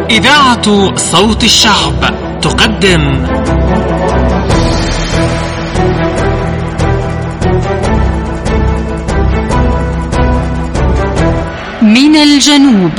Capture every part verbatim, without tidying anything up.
إذاعة صوت الشعب تقدم من الجنوب.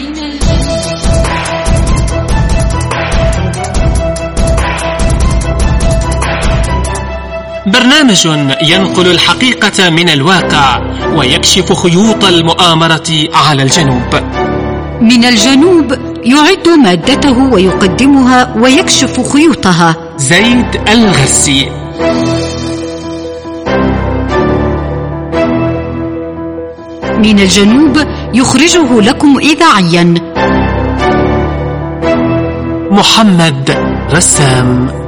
برنامج ينقل الحقيقة من الواقع ويكشف خيوط المؤامرة على الجنوب. من الجنوب يعد مادته ويقدمها ويكشف خيوطها زيد الغسي. من الجنوب يخرجه لكم إذاعيا محمد رسام.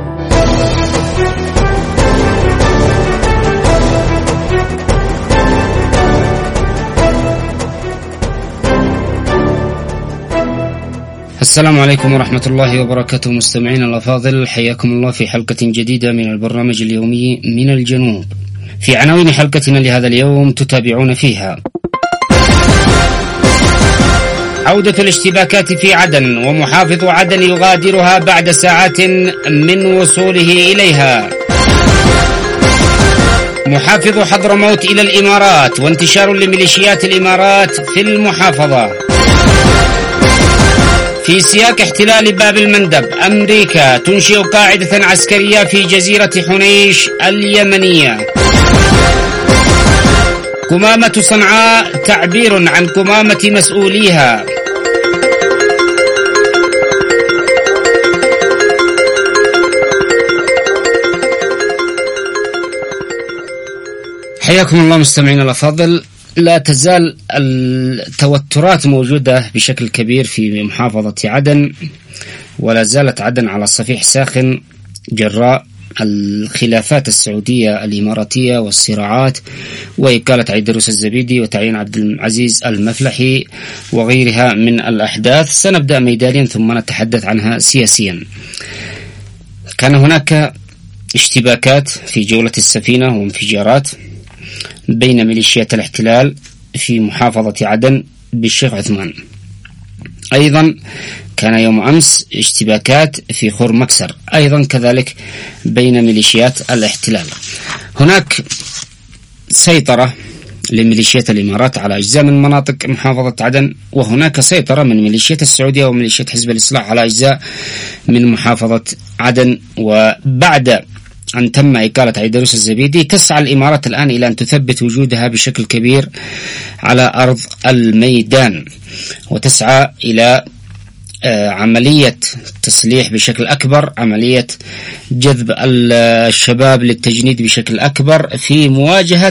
السلام عليكم ورحمة الله وبركاته، مستمعين الأفاضل، حياكم الله في حلقة جديدة من البرنامج اليومي من الجنوب. في عناوين حلقتنا لهذا اليوم تتابعون فيها: عودة الاشتباكات في عدن، ومحافظ عدن يغادرها بعد ساعات من وصوله إليها. محافظ حضرموت إلى الإمارات، وانتشار لميليشيات الإمارات في المحافظة. في سياق احتلال باب المندب، أمريكا تنشئ قاعدة عسكرية في جزيرة حنيش اليمنية. قمامة صنعاء، تعبير عن قمامة مسؤوليها. حياكم الله مستمعين الأفاضل. لا تزال التوترات موجودة بشكل كبير في محافظة عدن، ولا زالت عدن على صفيح ساخن جراء الخلافات السعودية الإماراتية والصراعات وإقالة عيدروس الزبيدي وتعيين عبد العزيز المفلحي وغيرها من الأحداث. سنبدأ ميدانيا ثم نتحدث عنها سياسيا. كان هناك اشتباكات في جولة السفينة وانفجارات بين ميليشيات الاحتلال في محافظة عدن بالشيخ عثمان. أيضا كان يوم أمس اشتباكات في خور مكسر، أيضا كذلك بين ميليشيات الاحتلال. هناك سيطرة لميليشيات الإمارات على أجزاء من مناطق محافظة عدن، وهناك سيطرة من ميليشيات السعودية وميليشيات حزب الإصلاح على أجزاء من محافظة عدن. وبعد أن تم إقالة عيدروس الزبيدي تسعى الإمارات الآن إلى أن تثبت وجودها بشكل كبير على أرض الميدان، وتسعى إلى عملية تسليح بشكل أكبر، عملية جذب الشباب للتجنيد بشكل أكبر في مواجهة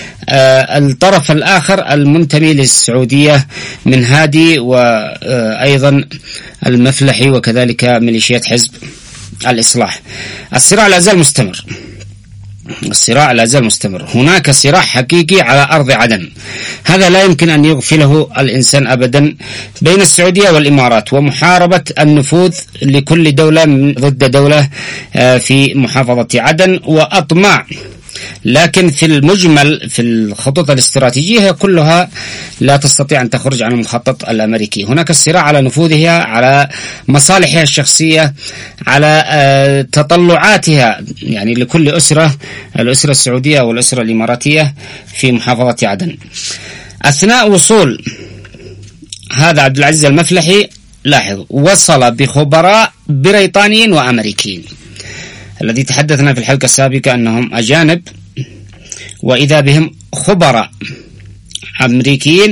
الطرف الآخر المنتمي للسعودية من هادي وأيضا المفلحي وكذلك ميليشيات حزب الإصلاح. الصراع لا زال مستمر، الصراع لا زال مستمر. هناك صراع حقيقي على أرض عدن، هذا لا يمكن أن يغفله الإنسان أبدا، بين السعودية والإمارات، ومحاربة النفوذ لكل دولة ضد دولة في محافظة عدن وأطماع. لكن في المجمل في الخطوط الاستراتيجية كلها لا تستطيع أن تخرج عن المخطط الأمريكي. هناك الصراع على نفوذها، على مصالحها الشخصية، على تطلعاتها، يعني لكل أسرة، الأسرة السعودية والأسرة الإماراتية في محافظة عدن. أثناء وصول هذا عبد العزيز المفلحي، لاحظ، وصل بخبراء بريطانيين وأمريكيين، الذي تحدثنا في الحلقة السابقة أنهم أجانب، وإذا بهم خبراء أمريكيين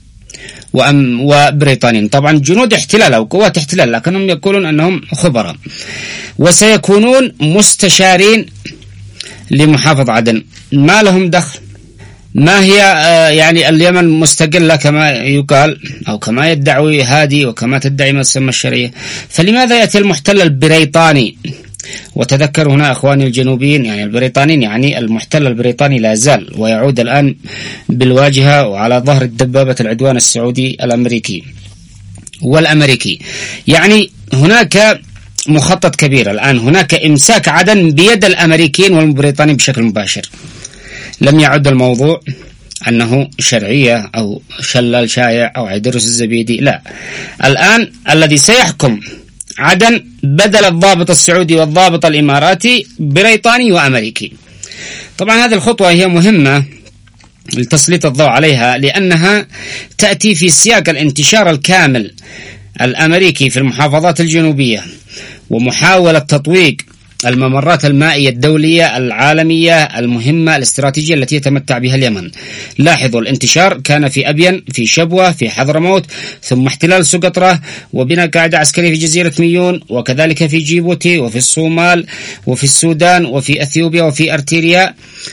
وبريطانيين، طبعا جنود احتلال أو قوات احتلال، لكنهم يقولون أنهم خبراء، وسيكونون مستشارين لمحافظ عدن. ما لهم دخل، ما هي يعني اليمن مستقلة كما يقال أو كما يدعي هادي وكما تدعي ما تسمى الشرعية، فلماذا يأتي المحتل البريطاني؟ وتذكر هنا أخواني الجنوبيين، يعني البريطانيين، يعني المحتل البريطاني لا زال ويعود الآن بالواجهة وعلى ظهر الدبابة العدوان السعودي الأمريكي والأمريكي. يعني هناك مخطط كبير الآن، هناك إمساك عدن بيد الأمريكيين والبريطانيين بشكل مباشر. لم يعد الموضوع أنه شرعية أو شلال شايع أو عيدروس الزبيدي، لا. الآن الذي سيحكم عدن بدل الضابط السعودي والضابط الإماراتي بريطاني وأمريكي. طبعا هذه الخطوة هي مهمة لتسليط الضوء عليها، لأنها تأتي في سياق الانتشار الكامل الأمريكي في المحافظات الجنوبية ومحاولة تطويق الممرات المائية الدولية العالمية المهمة الاستراتيجية التي يتمتع بها اليمن. لاحظوا الانتشار كان في أبين، في شبوة، في حضرموت، ثم احتلال سقطرى وبناء قاعدة عسكرية في جزيرة ميون، وكذلك في جيبوتي وفي الصومال وفي السودان وفي أثيوبيا وفي أرتيريا،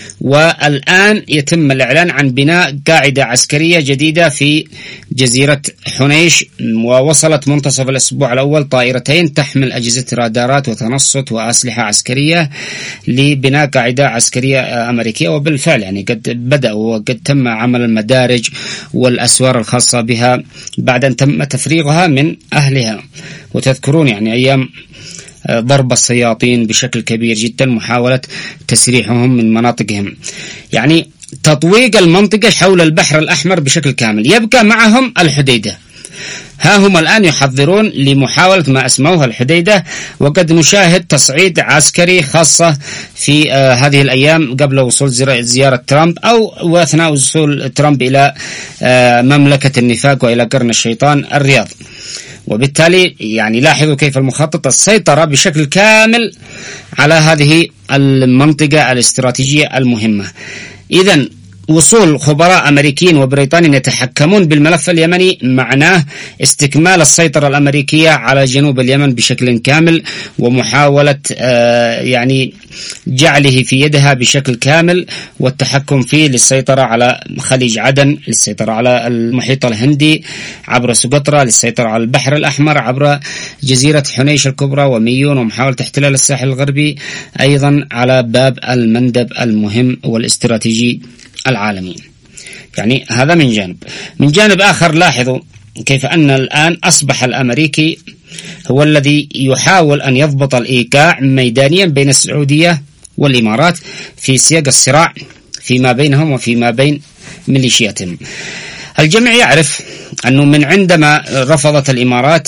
والآن يتم الإعلان عن بناء قاعدة عسكرية جديدة في جزيرة حنيش، ووصلت منتصف الأسبوع الأول طائرتين تحمل أجهزة رادارات وتنصت وأسلحة عسكرية لبناء قاعدة عسكرية أمريكية. وبالفعل يعني قد بدأوا وقد تم عمل المدارج والأسوار الخاصة بها بعد أن تم تفريغها من أهلها. وتذكرون يعني أيام ضرب السياطين بشكل كبير جدا، محاولة تسريحهم من مناطقهم، يعني تطويق المنطقة حول البحر الأحمر بشكل كامل. يبقى معهم الحديدة، ها هم الآن يحضرون لمحاولة ما أسموها الحديدة، وقد نشاهد تصعيد عسكري خاصة في آه هذه الأيام قبل وصول زيارة ترامب أو وأثناء وصول ترامب إلى آه مملكة النفاق وإلى قرن الشيطان الرياض. وبالتالي يعني لاحظوا كيف المخطط السيطرة بشكل كامل على هذه المنطقة الاستراتيجية المهمة. إذن وصول خبراء أمريكيين وبريطانيين يتحكمون بالملف اليمني معناه استكمال السيطرة الأمريكية على جنوب اليمن بشكل كامل، ومحاولة آه يعني جعله في يدها بشكل كامل والتحكم فيه للسيطرة على خليج عدن، للسيطرة على المحيط الهندي عبر سقطرى، للسيطرة على البحر الأحمر عبر جزيرة حنيش الكبرى وميون، ومحاولة احتلال الساحل الغربي أيضا على باب المندب المهم والاستراتيجي العالمي. يعني هذا من جانب. من جانب آخر لاحظوا كيف أن الآن أصبح الأمريكي هو الذي يحاول أن يضبط الإيقاع ميدانيا بين السعودية والإمارات في سياق الصراع فيما بينهم وفيما بين ميليشياتهم. الجميع يعرف أنه من عندما رفضت الإمارات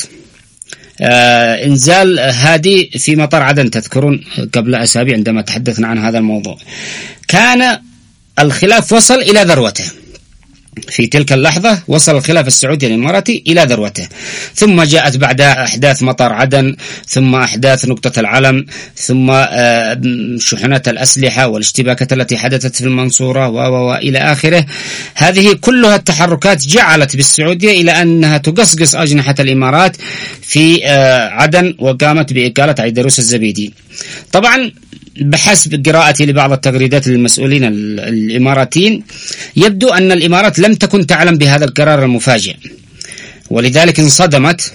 آه إنزال هادي في مطار عدن، تذكرون قبل أسابيع عندما تحدثنا عن هذا الموضوع، كان الخلاف وصل إلى ذروته. في تلك اللحظة وصل الخلاف السعودي الإماراتي إلى ذروته، ثم جاءت بعدها أحداث مطار عدن، ثم أحداث نقطة العلم، ثم شحنات الأسلحة والاشتباكات التي حدثت في المنصورة وإلى آخره. هذه كلها التحركات جعلت بالسعودية إلى أنها تقصقص أجنحة الإمارات في عدن، وقامت بإقالة عيدروس الزبيدي. طبعا بحسب قراءتي لبعض التغريدات للمسؤولين الإماراتيين يبدو أن الإمارات لم تكن تعلم بهذا القرار المفاجئ، ولذلك انصدمت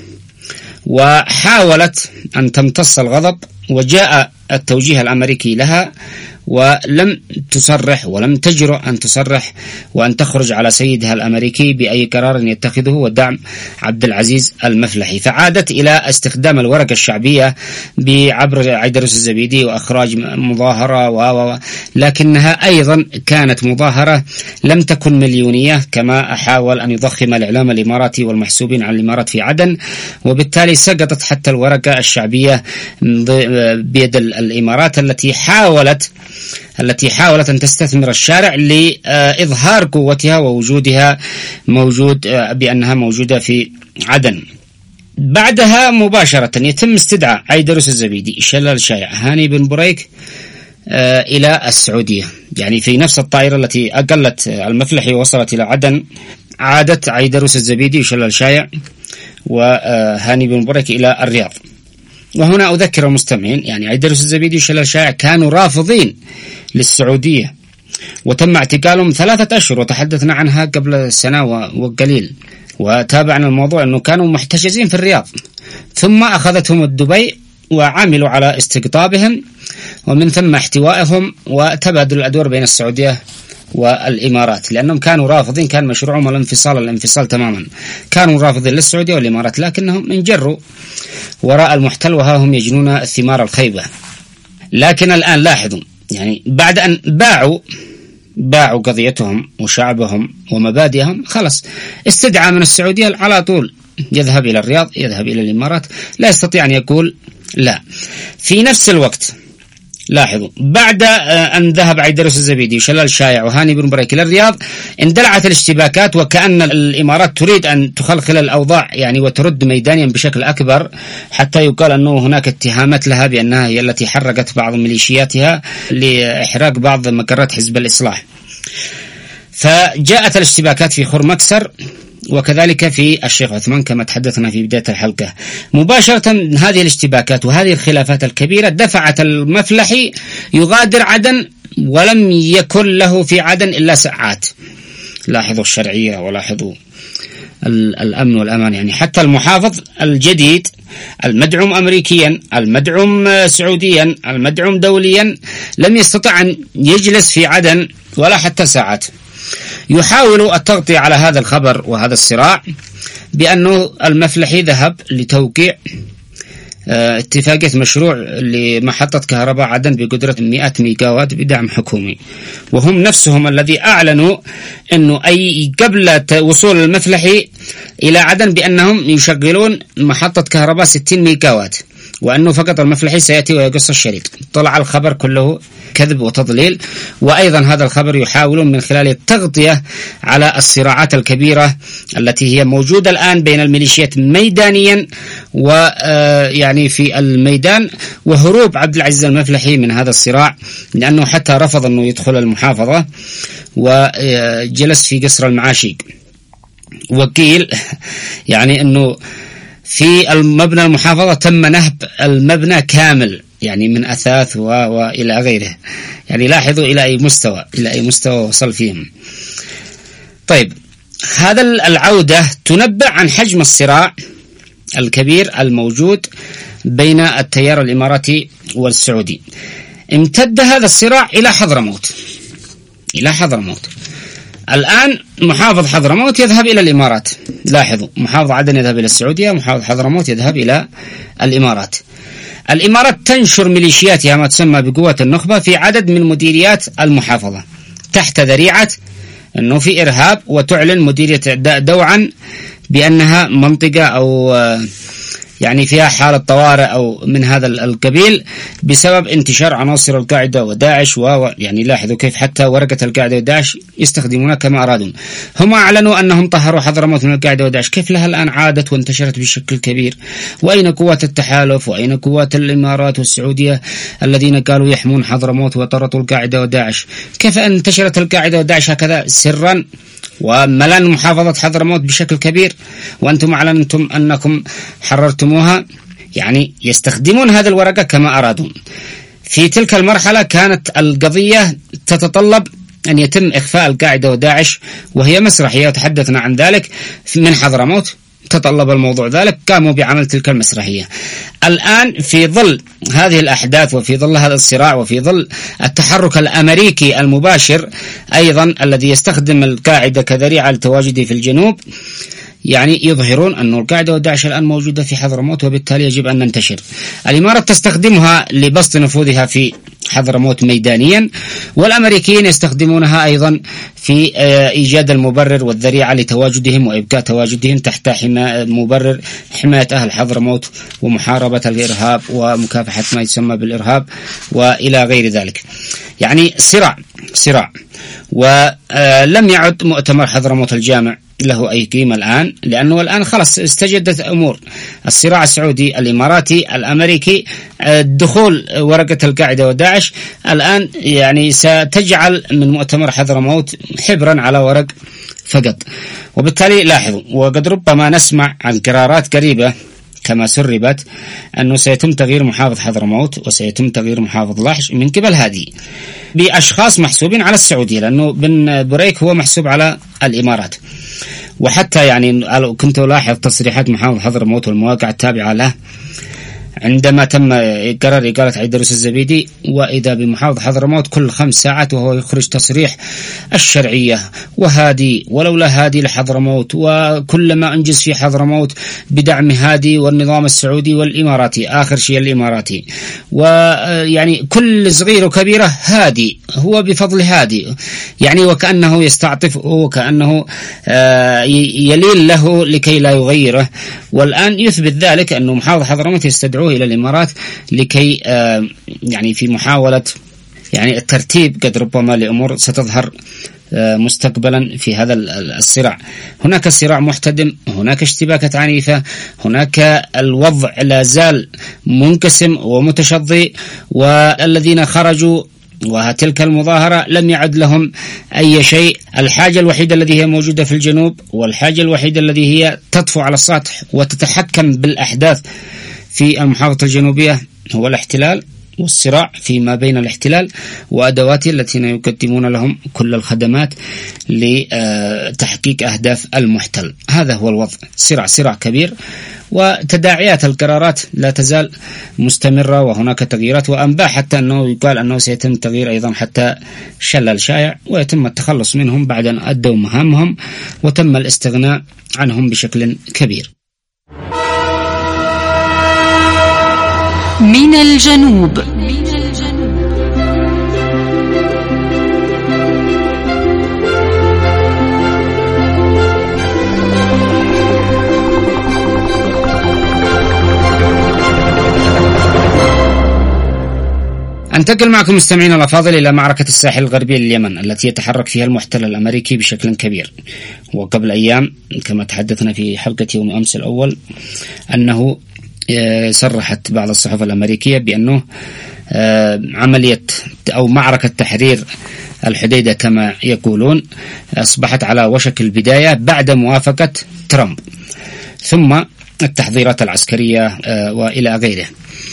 وحاولت أن تمتص الغضب، وجاء التوجيه الأمريكي لها ولم تصرح ولم تجرؤ أن تصرح وأن تخرج على سيدها الأمريكي بأي قرار يتخذه ودعم عبد العزيز المفلحي، فعادت إلى استخدام الورقة الشعبية بعبر عيدروس الزبيدي وأخراج مظاهرة و لكنها أيضا كانت مظاهرة لم تكن مليونية كما حاول أن يضخم الإعلام الإماراتي والمحسوبين على الإمارات في عدن، وبالتالي سقطت حتى الورقة الشعبية بيد الإمارات التي حاولت التي حاولت أن تستثمر الشارع لإظهار قوتها ووجودها موجود بأنها موجودة في عدن. بعدها مباشرة يتم استدعاء عيدروس الزبيدي، شلال شايع، هاني بن بريك إلى السعودية، يعني في نفس الطائرة التي أقلت المفلحي ووصلت إلى عدن عادت عيدروس الزبيدي وشلال شايع وهاني بن بريك إلى الرياض. وهنا أذكر المستمعين يعني عيدروس الزبيدي وشلال شايع كانوا رافضين للسعودية، وتم اعتقالهم ثلاثة أشهر، وتحدثنا عنها قبل سنة وقليل، وتابعنا الموضوع أنه كانوا محتجزين في الرياض، ثم أخذتهم الدبي وعملوا على استقطابهم ومن ثم احتوائهم وتبادل الأدوار بين السعودية والإمارات، لأنهم كانوا رافضين، كان مشروعهم الانفصال الانفصال تماما، كانوا رافضين للسعودية والإمارات، لكنهم انجروا وراء المحتل وها هم يجنون ثمار الخيبة. لكن الآن لاحظوا يعني بعد أن باعوا باعوا قضيتهم وشعبهم ومبادئهم، خلص استدعى من السعودية على طول يذهب إلى الرياض، يذهب إلى الإمارات، لا يستطيع أن يقول لا. في نفس الوقت لاحظوا، بعد أن ذهب عيدروس الزبيدي وشلال الشايع وهاني بن بريك إلى الرياض، اندلعت الاشتباكات، وكأن الإمارات تريد أن تخلخل الأوضاع يعني وترد ميدانيا بشكل أكبر، حتى يقال أنه هناك اتهامات لها بأنها هي التي حركت بعض ميليشياتها لإحراق بعض مقرات حزب الإصلاح. فجاءت الاشتباكات في خور مكسر، وكذلك في الشيخ عثمان كما تحدثنا في بداية الحلقة. مباشرة هذه الاشتباكات وهذه الخلافات الكبيرة دفعت المفلحي يغادر عدن، ولم يكن له في عدن إلا ساعات. لاحظوا الشرعية ولاحظوا الأمن والأمان، يعني حتى المحافظ الجديد المدعوم أمريكيا المدعوم سعوديا المدعوم دوليا لم يستطع أن يجلس في عدن ولا حتى ساعات. يحاول التغطية على هذا الخبر وهذا الصراع بأنه المفلحي ذهب لتوقيع اتفاقية مشروع لمحطة كهرباء عدن بقدرة مئة ميجاوات بدعم حكومي، وهم نفسهم الذي أعلنوا أنه أي قبل وصول المفلحي إلى عدن بأنهم يشغلون محطة كهرباء ستين ميجاوات، وأنه فقط المفلحي سيأتي ويقص الشريط. طلع الخبر كله كذب وتضليل، وأيضا هذا الخبر يحاولون من خلال التغطية على الصراعات الكبيرة التي هي موجودة الآن بين الميليشيات ميدانيا ويعني في الميدان، وهروب عبد العزيز المفلحي من هذا الصراع، لأنه حتى رفض أنه يدخل المحافظة وجلس في قصر المعاشيق. وقيل يعني أنه في المبنى المحافظة تم نهب المبنى كامل، يعني من أثاث وإلى غيره، يعني لاحظوا إلى أي مستوى إلى أي مستوى وصل فيهم. طيب، هذا العودة تنبأ عن حجم الصراع الكبير الموجود بين التيار الإماراتي والسعودي. امتد هذا الصراع إلى حضرموت إلى حضرموت الآن محافظ حضرموت يذهب إلى الإمارات. لاحظوا، محافظ عدن يذهب إلى السعودية، محافظ حضرموت يذهب إلى الإمارات. الإمارات تنشر ميليشياتها ما تسمى بقوات النخبة في عدد من مديريات المحافظة تحت ذريعة أنه في إرهاب، وتعلن مديرية دوعا بأنها منطقة أو يعني فيها حالة طوارئ أو من هذا القبيل بسبب انتشار عناصر القاعدة وداعش. ويعني لاحظوا كيف حتى ورقة القاعدة وداعش يستخدمونها كما أرادوا. هم أعلنوا أنهم طهروا حضرموت من القاعدة وداعش، كيف لها الآن عادت وانتشرت بشكل كبير؟ وأين قوات التحالف وأين قوات الإمارات والسعودية الذين قالوا يحمون حضرموت وطردوا القاعدة وداعش؟ كيف انتشرت القاعدة وداعش هكذا سرا وملان محافظة حضرموت بشكل كبير، وأنتم أعلنتم أنكم حررتموها؟ يعني يستخدمون هذه الورقة كما أرادون. في تلك المرحلة كانت القضية تتطلب أن يتم إخفاء القاعدة وداعش، وهي مسرحية وتحدثنا عن ذلك من حضرموت، تطلب الموضوع ذلك، قاموا بعمل تلك المسرحية. الآن في ظل هذه الأحداث وفي ظل هذا الصراع وفي ظل التحرك الأمريكي المباشر أيضا الذي يستخدم القاعدة كذريعة لتواجده في الجنوب، يعني يظهرون أن القاعدة وداعش الآن موجودة في حضرموت، وبالتالي يجب أن ننتشر. الإمارات تستخدمها لبسط نفوذها في حضرموت ميدانيا، والأمريكيين يستخدمونها أيضا في إيجاد المبرر والذريعة لتواجدهم وإبقاء تواجدهم تحت حماية مبرر حماية أهل حضرموت ومحاربة الإرهاب ومكافحة ما يسمى بالإرهاب وإلى غير ذلك. يعني صراع صراع ولم يعد مؤتمر حضرموت الجامع له أي قيمة الآن، لأنه الآن خلص استجدت أمور الصراع السعودي الإماراتي الأمريكي. دخول ورقة القاعدة وداعش الآن يعني ستجعل من مؤتمر حضرموت حبرا على ورق فقط. وبالتالي لاحظوا، وقد ربما نسمع عن قرارات قريبة كما سربت أنه سيتم تغيير محافظ حضرموت وسيتم تغيير محافظ لاحج من قبل هادي بأشخاص محسوبين على السعودية، لأنه بن بريك هو محسوب على الإمارات. وحتى يعني كنت ألاحظ تصريحات محافظ حضرموت والمواقع التابعة له عندما تم قرار إقالة عيدروس الزبيدي، وإذا بمحافظ حضرموت كل خمس ساعات وهو يخرج تصريح الشرعية وهادي ولولا هادي لحضرموت، وكلما أنجز في حضرموت بدعم هادي والنظام السعودي والإماراتي، آخر شيء الإماراتي، ويعني كل صغير وكبيرة هادي، هو بفضل هادي، يعني وكأنه يستعطف وكأنه يلين له لكي لا يغيره. والآن يثبت ذلك أنه محافظ حضرموت يستدعوه إلى الإمارات لكي يعني في محاولة يعني الترتيب قد ربما لأمور ستظهر مستقبلا في هذا الصراع. هناك صراع محتدم، هناك اشتباكات عنيفة، هناك الوضع لا زال منقسم ومتشظي، والذين خرجوا وتلك المظاهرة لم يعد لهم أي شيء. الحاجة الوحيدة التي هي موجودة في الجنوب، والحاجة الوحيدة التي هي تطفو على السطح وتتحكم بالأحداث في المحافظة الجنوبية هو الاحتلال والصراع فيما بين الاحتلال وأدواته التي يقدمون لهم كل الخدمات لتحقيق أهداف المحتل. هذا هو الوضع، صراع صراع كبير، وتداعيات القرارات لا تزال مستمرة، وهناك تغييرات وأنباء حتى أنه يقال أنه سيتم تغيير أيضا حتى شلل شائع ويتم التخلص منهم بعد أن أدوا مهامهم وتم الاستغناء عنهم بشكل كبير. من الجنوب. أنتقل معكم مستمعين الأفاضل إلى معركة الساحل الغربي لليمن التي يتحرك فيها المحتل الأمريكي بشكل كبير. وقبل أيام كما تحدثنا في حلقة يوم أمس الأول أنه صرحت بعض الصحف الأمريكية بأنه عملية أو معركة تحرير الحديدة كما يقولون أصبحت على وشك البداية بعد موافقة ترامب، ثم التحضيرات العسكرية وإلى غيره.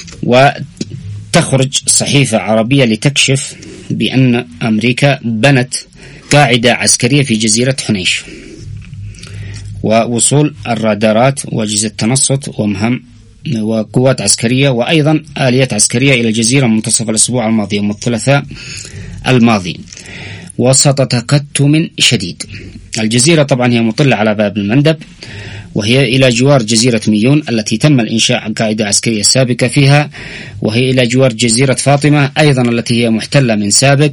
وتخرج صحيفة عربية لتكشف بأن أمريكا بنت قاعدة عسكرية في جزيرة حنيش، ووصول الرادارات وأجهزة تنصت ومهام وقوات عسكرية وأيضا آليات عسكرية إلى الجزيرة منتصف الأسبوع الماضي يوم الثلاثاء الماضي وسط تكتم شديد. الجزيرة طبعا هي مطلة على باب المندب، وهي إلى جوار جزيرة ميون التي تم الإنشاء قاعدة عسكرية سابقة فيها، وهي إلى جوار جزيرة فاطمة أيضا التي هي محتلة من سابق،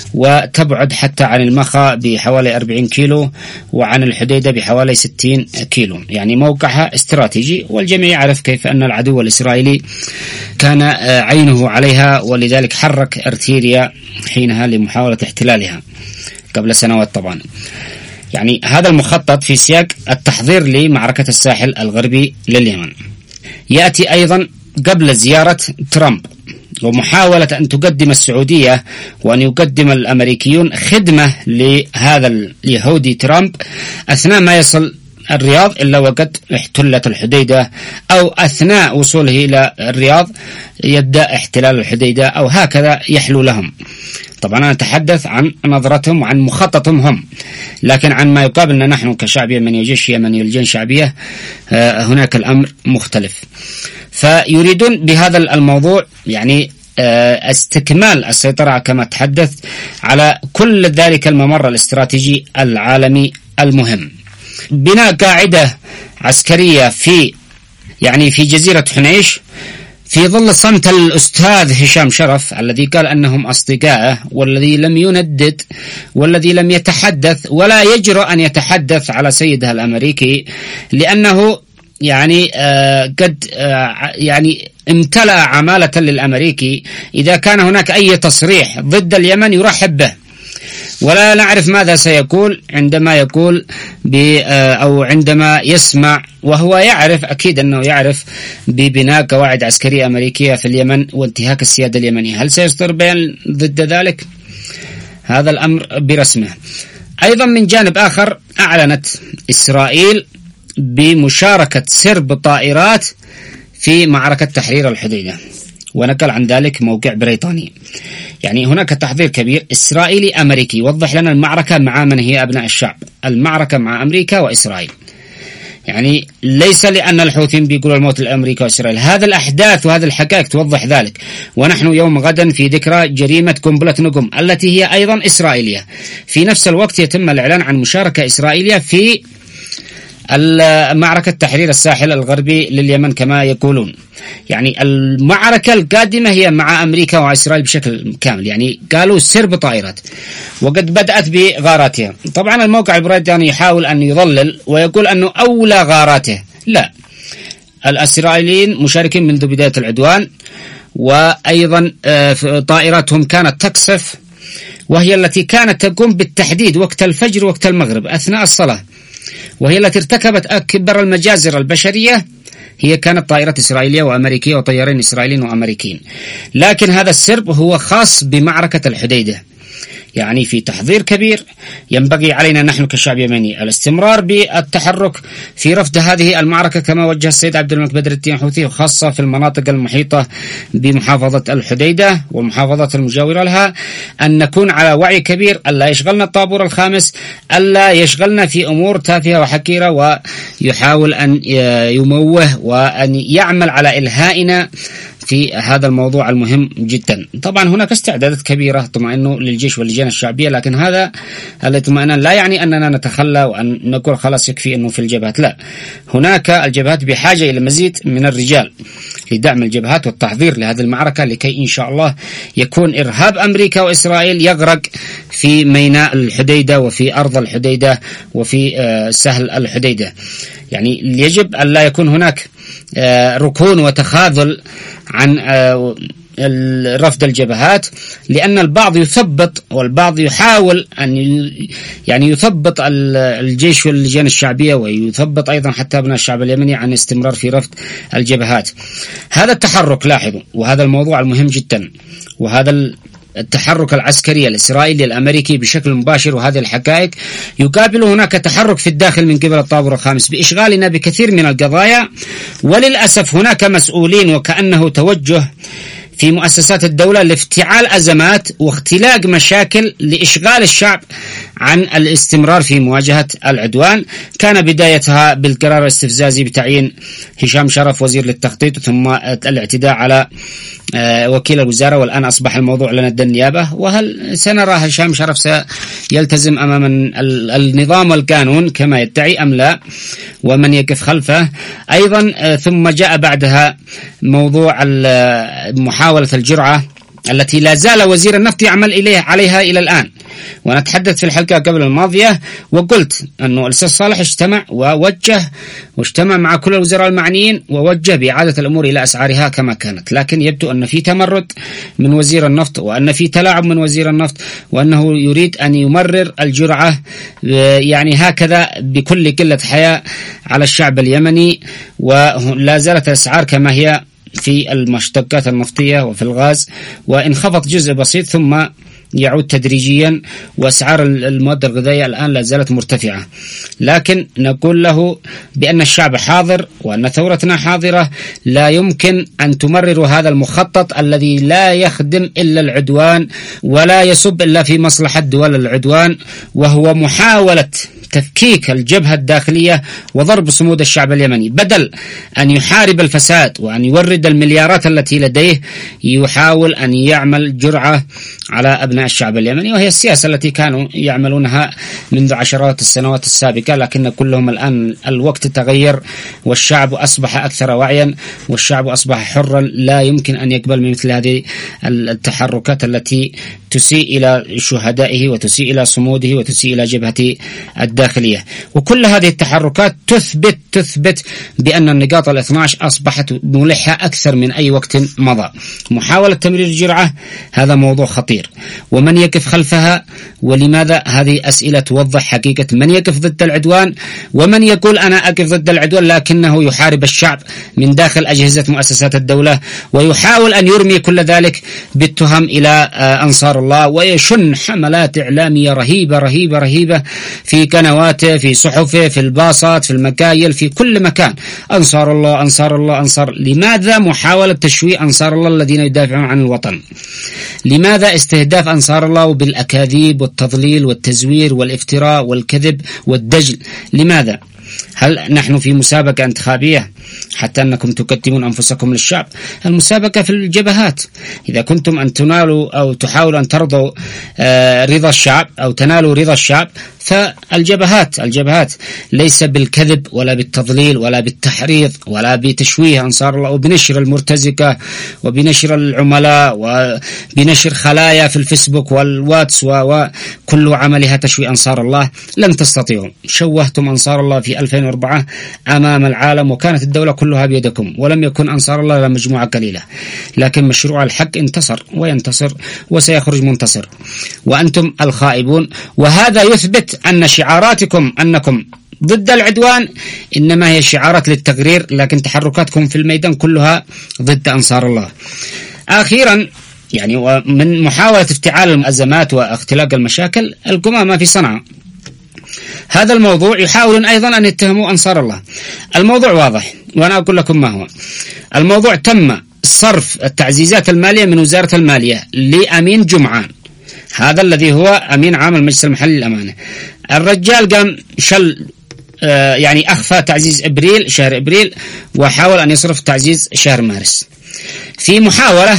وتبعد حتى عن المخا بحوالي أربعين كيلو وعن الحديدة بحوالي ستين كيلو، يعني موقعها استراتيجي. والجميع يعرف كيف أن العدو الإسرائيلي كان عينه عليها، ولذلك حرك أرتيريا حينها لمحاولة احتلالها قبل سنوات طبعا. يعني هذا المخطط في سياق التحضير لمعركة الساحل الغربي لليمن. يأتي أيضا قبل زيارة ترامب ومحاولة أن تقدم السعودية وأن يقدم الأمريكيون خدمة لهذا اليهودي ترامب أثناء ما يصل الرياض، إلا وقد احتلت الحديدة، أو أثناء وصوله إلى الرياض يبدأ احتلال الحديدة، أو هكذا يحلو لهم. طبعا أنا أتحدث عن نظرتهم وعن مخططهم هم، لكن عن ما يقابلنا نحن كشعب يمني وجيش يمني والجيش شعبية هناك الأمر مختلف. فيريدون بهذا الموضوع يعني استكمال السيطرة كما تحدث على كل ذلك الممر الاستراتيجي العالمي المهم. بناء قاعدة عسكرية في يعني في جزيرة حنيش في ظل صمت الأستاذ هشام شرف الذي قال أنهم أصدقائه، والذي لم يندد والذي لم يتحدث ولا يجرؤ أن يتحدث على سيده الأمريكي، لأنه يعني آه قد آه يعني امتلأ عمالة للأمريكي. إذا كان هناك أي تصريح ضد اليمن يرحب به، ولا نعرف ماذا سيقول عندما يقول أو عندما يسمع، وهو يعرف أكيد أنه يعرف ببناء قواعد عسكرية أمريكية في اليمن وانتهاك السيادة اليمنية. هل سيصدر بيان ضد ذلك؟ هذا الأمر برسمه. أيضا من جانب آخر أعلنت إسرائيل بمشاركة سرب طائرات في معركة تحرير الحديدة، ونقل عن ذلك موقع بريطاني. يعني هناك تحضير كبير إسرائيلي أمريكي. وضح لنا المعركة مع من هي أبناء الشعب، المعركة مع أمريكا وإسرائيل. يعني ليس لأن الحوثيين بيقولوا الموت لأمريكا وإسرائيل، هذا الأحداث وهذه الحقائق توضح ذلك. ونحن يوم غدا في ذكرى جريمة قنبلة نجم التي هي أيضا إسرائيلية. في نفس الوقت يتم الإعلان عن مشاركة إسرائيلية في معركة تحرير الساحل الغربي لليمن كما يقولون. يعني المعركة القادمة هي مع أمريكا وإسرائيل بشكل كامل، يعني قالوا سر بطائرات وقد بدأت بغاراتها. طبعا الموقع البريطاني يحاول أن يضلل ويقول أنه أولى غاراته، لا، الإسرائيليين مشاركين منذ بداية العدوان، وأيضا طائراتهم كانت تقصف، وهي التي كانت تقوم بالتحديد وقت الفجر وقت المغرب أثناء الصلاة، وهي التي ارتكبت أكبر المجازر البشرية. هي كانت طائرات إسرائيلية وأمريكية وطيارين إسرائيليين وأمريكيين. لكن هذا السرب هو خاص بمعركة الحديدة. يعني في تحضير كبير ينبغي علينا نحن كشعب يمني الاستمرار بالتحرك في رفض هذه المعركة كما وجه السيد عبد الملك بدر الدين الحوثي، خاصة في المناطق المحيطة بمحافظة الحديدة والمحافظات المجاورة لها، أن نكون على وعي كبير ألا يشغلنا الطابور الخامس، ألا يشغلنا في أمور تافهة وحكيرة، ويحاول أن يموه وأن يعمل على إلهائنا في هذا الموضوع المهم جدا. طبعا هناك استعدادات كبيرة طمأنوا للجيش واللجان الشعبية، لكن هذا الاطمئنان لا يعني أننا نتخلى وأن نقول خلاص يكفي أنه في الجبهات، لا، هناك الجبهات بحاجة إلى مزيد من الرجال لدعم الجبهات والتحضير لهذه المعركة، لكي إن شاء الله يكون إرهاب أمريكا وإسرائيل يغرق في ميناء الحديدة وفي أرض الحديدة وفي سهل الحديدة. يعني يجب أن لا يكون هناك ركون وتخاذل عن رفض الجبهات، لأن البعض يثبط والبعض يحاول أن يعني يثبط الجيش واللجان الشعبية، ويثبط أيضا حتى ابناء الشعب اليمني عن استمرار في رفض الجبهات. هذا التحرك لاحظوا، وهذا الموضوع المهم جدا، وهذا التحرك العسكري الإسرائيلي الأمريكي بشكل مباشر، وهذه الحقائق يقابل هناك تحرك في الداخل من قبل الطابور الخامس بإشغالنا بكثير من القضايا. وللأسف هناك مسؤولين وكأنه توجه في مؤسسات الدولة لافتعال أزمات واختلاق مشاكل لإشغال الشعب عن الاستمرار في مواجهة العدوان. كان بدايتها بالقرار الاستفزازي بتعيين هشام شرف وزير للتخطيط، ثم الاعتداء على وكيل الوزارة، والآن أصبح الموضوع لدى النيابة. وهل سنرى هشام شرف سيلتزم أمام النظام والقانون كما يدعي أم لا، ومن يقف خلفه أيضا؟ ثم جاء بعدها موضوع محاولة الجرعة التي لا زال وزير النفط يعمل إليه عليها إلى الآن. ونتحدث في الحلقة قبل الماضية وقلت أنه الأستاذ صالح اجتمع ووجه واجتمع مع كل الوزراء المعنيين ووجه بإعادة الأمور إلى أسعارها كما كانت، لكن يبدو أن في تمرد من وزير النفط، وأن في تلاعب من وزير النفط، وأنه يريد أن يمرر الجرعة يعني هكذا بكل قلة حياء على الشعب اليمني. ولا زالت الأسعار كما هي في المشتقات النفطية وفي الغاز، وانخفض جزء بسيط ثم يعود تدريجيا، وأسعار المواد الغذائية الآن لا زالت مرتفعة. لكن نقول له بأن الشعب حاضر وأن ثورتنا حاضرة، لا يمكن أن تمرروا هذا المخطط الذي لا يخدم إلا العدوان ولا يصب إلا في مصلحة دول العدوان، وهو محاولة تفكيك الجبهة الداخلية وضرب صمود الشعب اليمني. بدل أن يحارب الفساد وأن يورد المليارات التي لديه، يحاول أن يعمل جرعة على أبناء الشعب اليمني، وهي السياسة التي كانوا يعملونها منذ عشرات السنوات السابقة. لكن كلهم الآن الوقت تغير، والشعب أصبح أكثر وعيا، والشعب أصبح حرا، لا يمكن أن يقبل مثل هذه التحركات التي تسيء إلى شهدائه وتسيء إلى صموده وتسيء إلى جبهته الداخلية. وكل هذه التحركات تثبت تثبت بأن النقاط الاثنى عشر أصبحت ملحة أكثر من أي وقت مضى. محاولة تمرير الجرعة هذا موضوع خطير، ومن يقف خلفها ولماذا؟ هذه أسئلة توضح حقيقة من يقف ضد العدوان، ومن يقول أنا أقف ضد العدوان لكنه يحارب الشعب من داخل أجهزة مؤسسات الدولة، ويحاول أن يرمي كل ذلك بالتهم إلى أنصار الله، ويشن حملات إعلامية رهيبة رهيبة رهيبة في قنواته، في صحفه، في الباصات، في المكايل، في كل مكان، أنصار الله أنصار الله أنصار. لماذا محاولة تشويه أنصار الله الذين يدافعون عن الوطن؟ لماذا استهداف أنصار الله بالأكاذيب والتضليل والتزوير والافتراء والكذب والدجل؟ لماذا؟ هل نحن في مسابقة انتخابية حتى أنكم تقدمون أنفسكم للشعب؟ المسابقة في الجبهات. إذا كنتم أن تنالوا أو تحاولوا أن ترضوا رضا الشعب أو تنالوا رضا الشعب فالجبهات الجبهات ليس بالكذب ولا بالتضليل ولا بالتحريض ولا بتشويه أنصار الله وبنشر المرتزقة وبنشر العملاء وبنشر خلايا في الفيسبوك والواتس وكل عملها تشويه أنصار الله. لن تستطيعوا. شوهتم أنصار الله في ألفين وأربعة أمام العالم وكانت الدولة كلها بيدكم ولم يكن أنصار الله إلا مجموعة قليلة، لكن مشروع الحق انتصر وينتصر وسيخرج منتصر وأنتم الخائبون. وهذا يثبت أن شعاراتكم أنكم ضد العدوان إنما هي شعارات للتغرير، لكن تحركاتكم في الميدان كلها ضد أنصار الله. أخيرا يعني ومن محاولة افتعال الأزمات واختلاق المشاكل القمامة في صنعاء، هذا الموضوع يحاولون أيضا أن يتهموا أنصار الله. الموضوع واضح وأنا أقول لكم ما هو الموضوع. تم صرف التعزيزات المالية من وزارة المالية لأمين جمعان، هذا الذي هو أمين عام المجلس المحلي للأمانة. الرجال قام شل آه يعني أخفى تعزيز إبريل شهر إبريل وحاول أن يصرف تعزيز شهر مارس في محاولة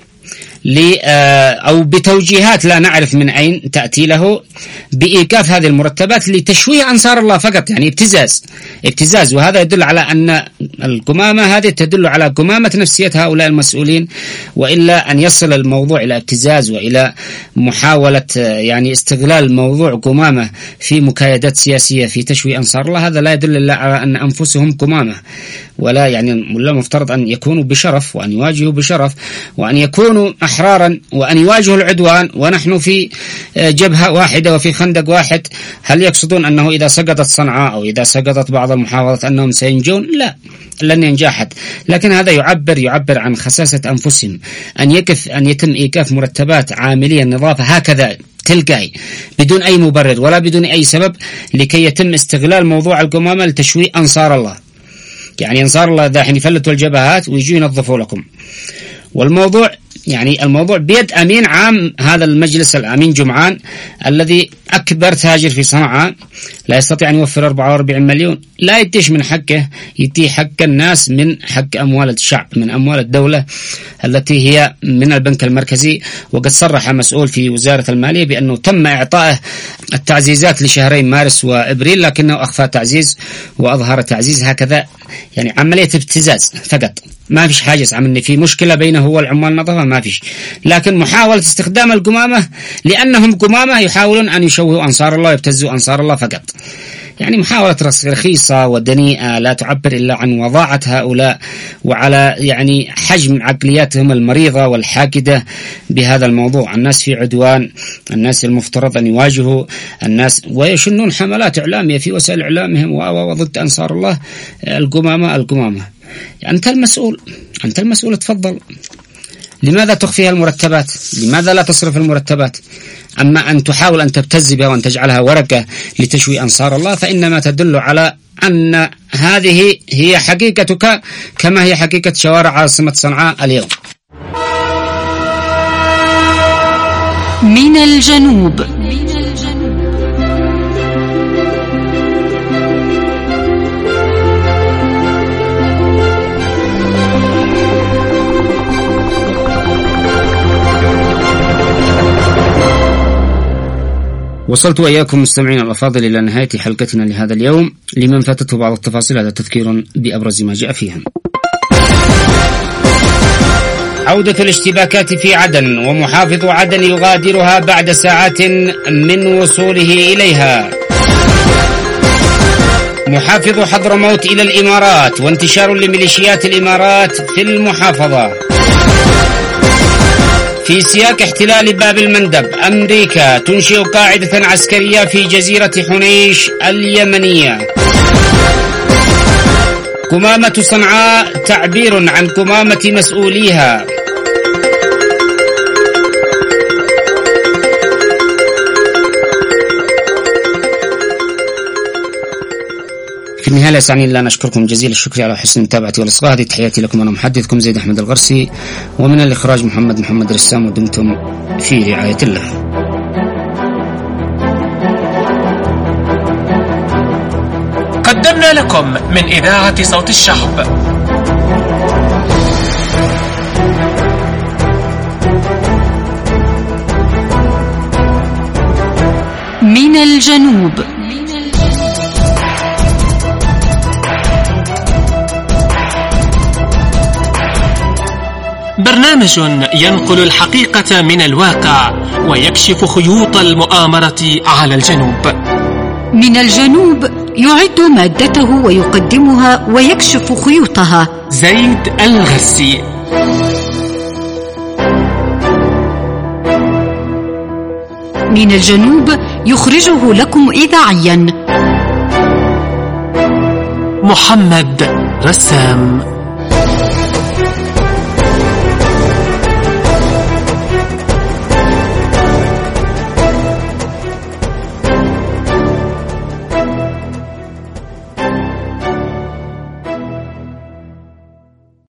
ل أو بتوجيهات لا نعرف من أين تأتي له بإيقاف هذه المرتبات لتشويه أنصار الله فقط، يعني ابتزاز ابتزاز وهذا يدل على أن القمامة هذه تدل على قمامة نفسية هؤلاء المسؤولين، وإلا أن يصل الموضوع إلى ابتزاز وإلى محاولة يعني استغلال موضوع قمامة في مكايدات سياسية في تشويه أنصار الله، هذا لا يدل إلا على أن أنفسهم قمامة، ولا يعني ولا مفترض أن يكونوا بشرف وأن يواجهوا بشرف وأن يكونوا أحرارا وأن يواجهوا العدوان ونحن في جبهة واحدة وفي خندق واحد. هل يقصدون أنه إذا سقطت صنعاء أو إذا سقطت بعض المحافظات أنهم سينجون؟ لا، لن ينجح أحد، لكن هذا يعبر يعبر عن خساسة أنفسهم أن يكف أن يتم إيقاف مرتبات عاملي النظافة هكذا تلقائي بدون أي مبرر ولا بدون أي سبب لكي يتم استغلال موضوع القمامة لتشويه أنصار الله. يعني أنصار الله داحين يفلتوا الجبهات ويجوا ينظفوا لكم. والموضوع يعني الموضوع بيد أمين عام هذا المجلس الأمين جمعان الذي أكبر تاجر في صنعاء، لا يستطيع أن يوفر أربعة وأربعين مليون، لا يديش من حقه، يدي حق الناس من حق أموال الشعب من أموال الدولة التي هي من البنك المركزي. وقد صرح مسؤول في وزارة المالية بأنه تم إعطائه التعزيزات لشهرين مارس وإبريل لكنه أخفى تعزيز وأظهر تعزيز، هكذا يعني عملية ابتزاز فقط، ما فيش حاجة عملني في مشكلة بينه هو العمال النظافة ما فيش، لكن محاولة استخدام القمامة لأنهم قمامة يحاولون أن يشوهوا أنصار الله ويبتزوا أنصار الله فقط. يعني محاولة رخيصة ودنيئة لا تعبر إلا عن وضاعة هؤلاء وعلى يعني حجم عقلياتهم المريضة والحاكدة بهذا الموضوع. الناس في عدوان، الناس المفترض أن يواجهوا الناس ويشنون حملات إعلامية في وسائل إعلامهم وضد أنصار الله. القمامة القمامة أنت المسؤول، أنت المسؤول، تفضل. لماذا تخفيها المرتبات؟ لماذا لا تصرف المرتبات؟ أما أن تحاول أن تبتز بها وأن تجعلها ورقة لتشوي أنصار الله فإنما تدل على أن هذه هي حقيقتك كما هي حقيقة شوارع عاصمة صنعاء اليوم. من الجنوب. وصلت وإياكم مستمعين الأفاضل إلى نهاية حلقتنا لهذا اليوم. لمن فاتته بعض التفاصيل هذا تذكير بأبرز ما جاء فيها. عودة الاشتباكات في عدن ومحافظ عدن يغادرها بعد ساعات من وصوله إليها. محافظ حضرموت إلى الإمارات وانتشار لميليشيات الإمارات في المحافظة. في سياق احتلال باب المندب، أمريكا تنشئ قاعدة عسكرية في جزيرة حنيش اليمنية. قمامة صنعاء تعبير عن قمامة مسؤوليها. في النهاية لا يسعني إلا أن أشكركم جزيل الشكر على حسن المتابعة والإصغاء. هذه تحياتي لكم، أنا محدثكم زيد أحمد الغرسي، ومن الإخراج محمد محمد رسام، ودمتم في رعاية الله. قدمنا لكم من إذاعة صوت الشعب من الجنوب. برنامج ينقل الحقيقة من الواقع ويكشف خيوط المؤامرة على الجنوب. من الجنوب يعد مادته ويقدمها ويكشف خيوطها زيد الغسي. من الجنوب يخرجه لكم إذاعيا محمد رسام.